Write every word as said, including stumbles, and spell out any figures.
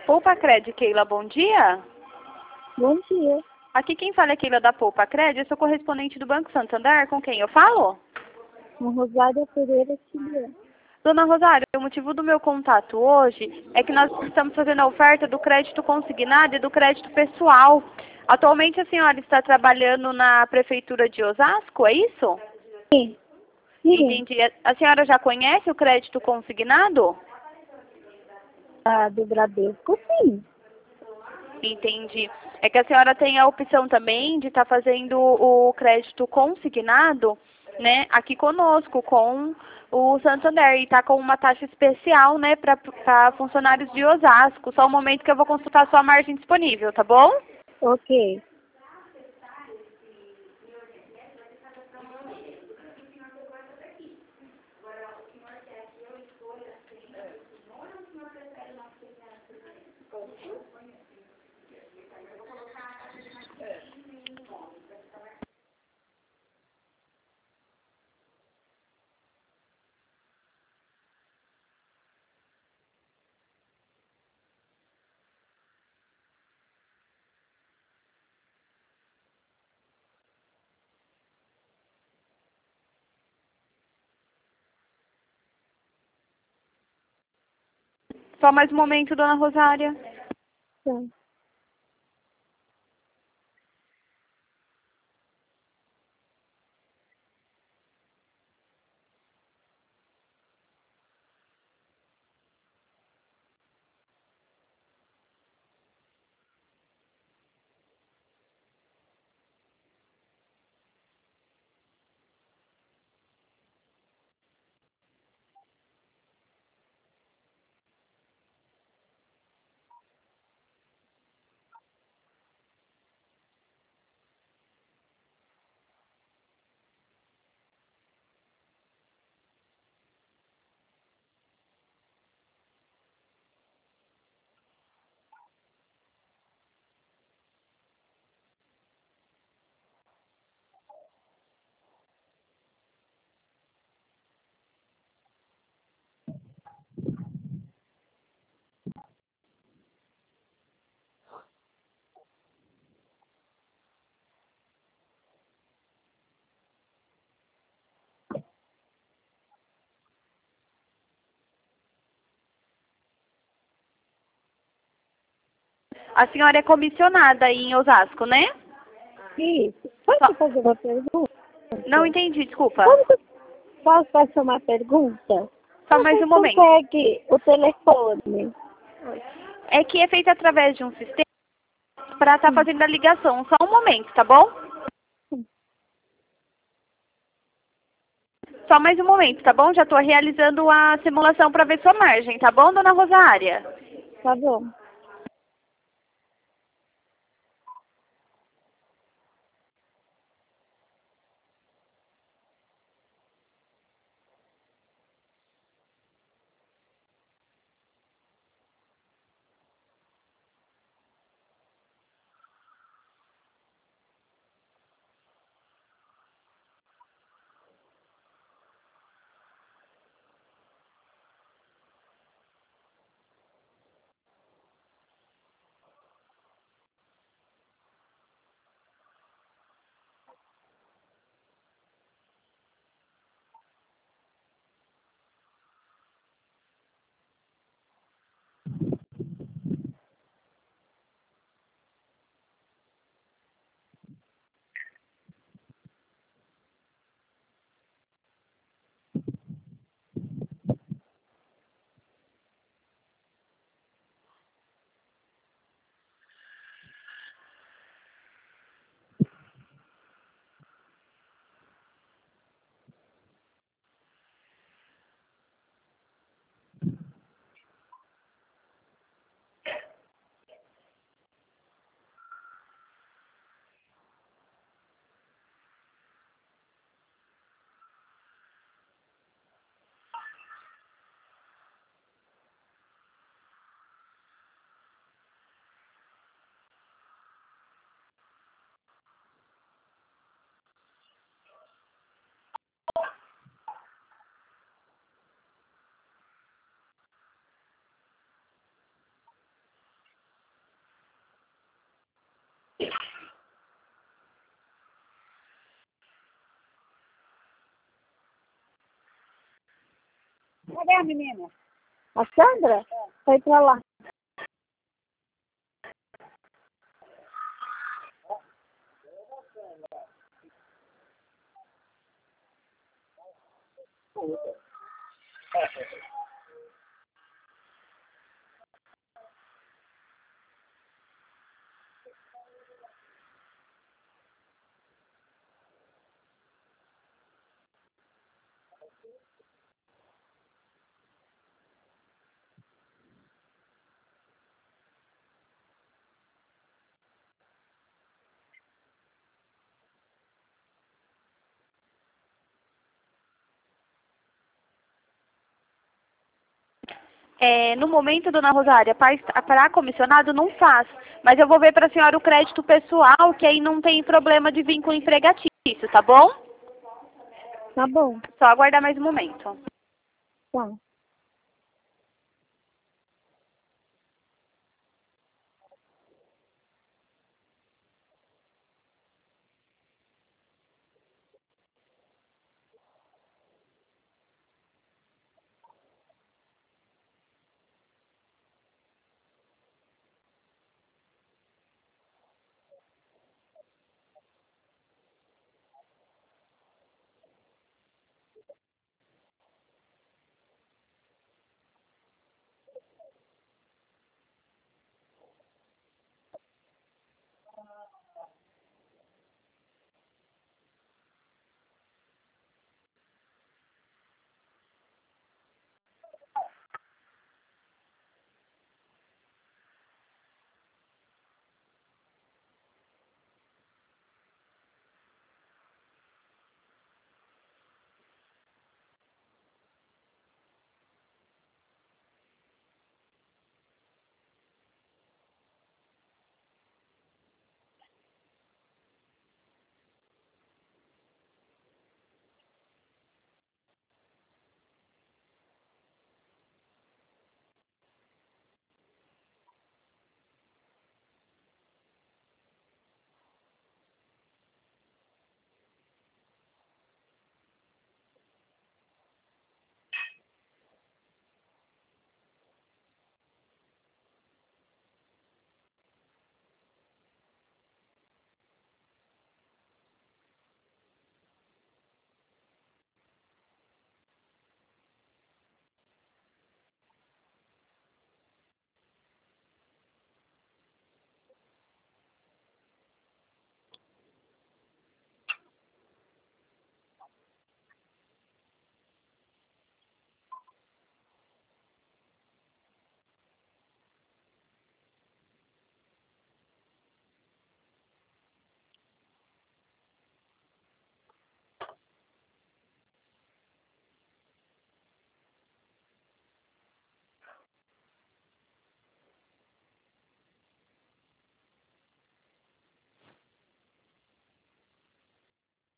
Poupa Cred, Keila, bom dia. Bom dia. Aqui quem fala é Keila da Poupa Cred, eu sou correspondente do Banco Santander, com quem eu falo? Com Rosária Pereira Silva. Dona Rosário, o motivo do meu contato hoje é que nós estamos fazendo a oferta do crédito consignado e do crédito pessoal. Atualmente a senhora está trabalhando na Prefeitura de Osasco, é isso? Sim. Sim. Entendi. A senhora já conhece o crédito consignado? Ah, do Bradesco, sim. Entendi. É que a senhora tem a opção também de estar fazendo o crédito consignado, né, aqui conosco, com o Santander, e está com uma taxa especial, né, para funcionários de Osasco. Só um momento que eu vou consultar a sua margem disponível, tá bom? Ok. Só mais um momento, dona Rosária. Tá. A senhora é comissionada aí em Osasco, né? Isso. Posso Só- fazer uma pergunta? Não entendi, desculpa. Como que- Posso fazer uma pergunta? Só mais Você um momento. consegue o telefone? É que é feito através de um sistema para estar fazendo a ligação. Só um momento, tá bom? Só mais um momento, tá bom? Já estou realizando a simulação para ver sua margem, tá bom, dona Rosária? Tá bom. Cadê a menina? A Sandra? Foi pra lá. É, no momento, dona Rosária, para comissionado não faz. Mas eu vou ver para a senhora o crédito pessoal, que aí não tem problema de vínculo empregatício, tá bom? Tá bom. Só aguardar mais um momento. Tá.